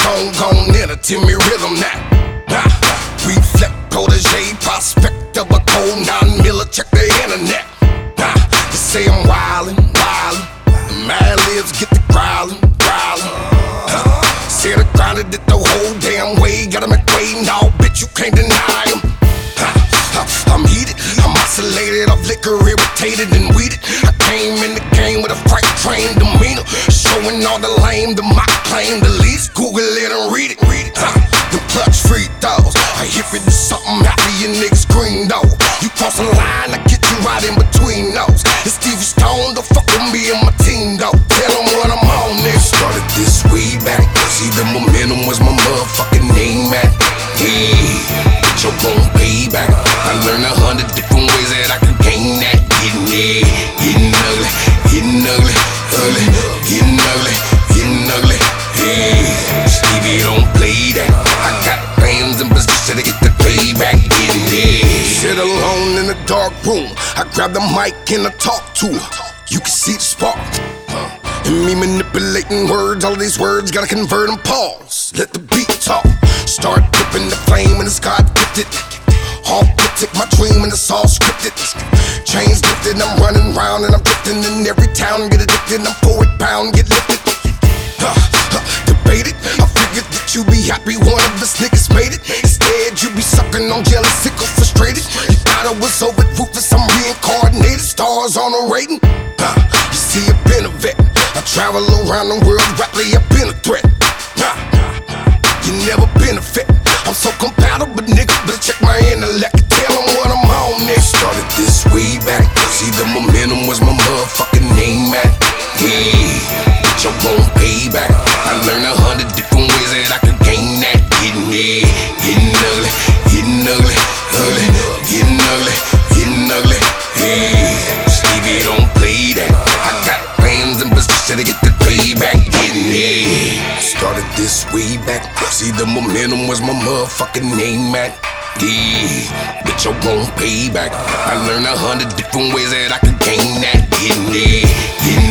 gon' entertain me rhythm now. Reflect protege, prospect of a cold 9 miller, check the internet. They say I'm wildin', the mad libs get the growlin'. Said I grinded it the whole damn way, got him at way, no bitch you can't deny him. I'm heated, I'm isolated, off liquor, irritated and weeded. I came in the game with a freight train demeanor, showing all the lame, the mock claim, the least. Google it and read it. The clutch free throws, I hit it to something happy, you niggas green though. You cross the line, I get you right in between those. It's Stevie Stone, the fuck with me and my team though. Tell them what I'm on, nigga. Started this way back, see the momentum was my motherfucking name, man. Yeah, bitch, you're gon' pay back. I learned 100 different ways that I can gain that. Getting ugly, getting ugly, getting ugly, getting ugly. Hey, Stevie don't play that. I got plans in position to get the payback. Getting there. Sit alone in a dark room, I grab the mic and I talk to her. You can see the spark. And me manipulating words, all of these words gotta convert them. Pause, let the beat talk. Start dipping the flame and it's God gifted. All cryptic, my dream and it's all scripted. Chains lifted, I'm running round and I'm drifting in every town. Get addicted, I'm poet pound, get lifted. Debated, I figured that you be happy one of us niggas made it. Instead, you be sucking on jealous, sick or frustrated. You thought I was over ruthless, I'm reincarnated. Stars on a rating. You see, I've been a vet. I travel around the world, rapidly, I've been a threat. You never been a fit. I'm so compatible, nigga, but check my intellect. Tell them what I'm on, nigga. Started this way back. See, the momentum was my motherfucking name, man. Yeah, bitch, I'm gon' pay back. I learned 100 different ways that I can gain that. Getting ugly, getting ugly, getting ugly, getting ugly. Hey, Stevie don't play that. I got plans in position to get the payback. Getting started this way back. See, the momentum was my motherfucking name, man. Yeah, bitch, I'm gon' pay back. I learned 100 different ways that I can gain that. Getting